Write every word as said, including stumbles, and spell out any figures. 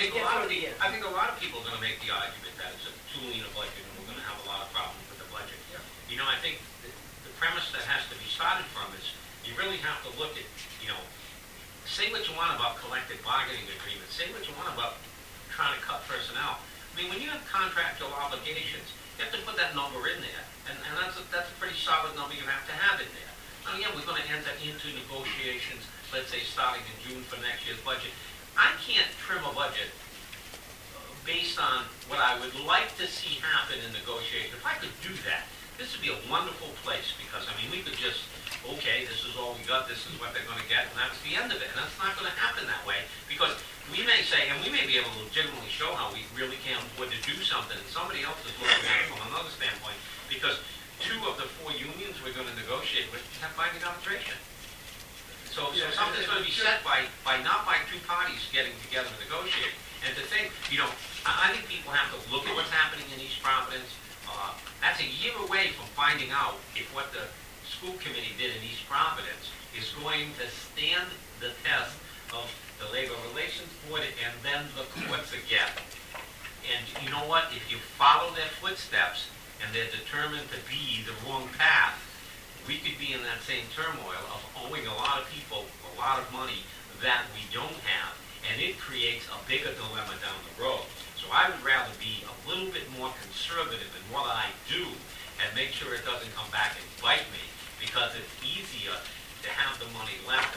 think a Yeah, lot for of the people, year. I think a lot of people are gonna make the argument that it's a too lean a budget and we're gonna have a lot of problems with the budget. Yeah. You know, I think the, the premise that has to be started from is, you really have to look at, you know, say what you want about collective bargaining agreements, say what you want about trying to cut personnel. I mean, when you have contractual obligations, you have to put that number in there, and, and that's a, that's a pretty solid number you have to have in there. Now, yeah, we're gonna enter into negotiations, let's say starting in June for next year's budget. I can't trim a budget based on what I would like to see happen in negotiations. If I could do that, this would be a wonderful place, because, I mean, we could just, okay, this is all we got, this is what they're gonna get, and that's the end of it. And that's not gonna happen that way, because we may say, and we may be able to legitimately show how we really can't afford to do something, and somebody else is looking at it from another standpoint, because two of the four unions we're gonna negotiate with have binding arbitration. So, so Yeah, something's and- gonna be set by, by, not by two parties getting together and negotiating. And to think, you know, I, I think people have to look at what's happening in East Providence. Uh, that's a year away from finding out if what the school committee did in East Providence is going to stand the test of the Labor Relations Board and then the courts again. And you know what? If you follow their footsteps and they're determined to be the wrong path, we could be in that same turmoil of owing a lot of people a lot of money that we don't have, and it creates a bigger dilemma down the road. So I would rather be a little bit more conservative in what I do and make sure it doesn't come back and bite me, because it's easier to have the money left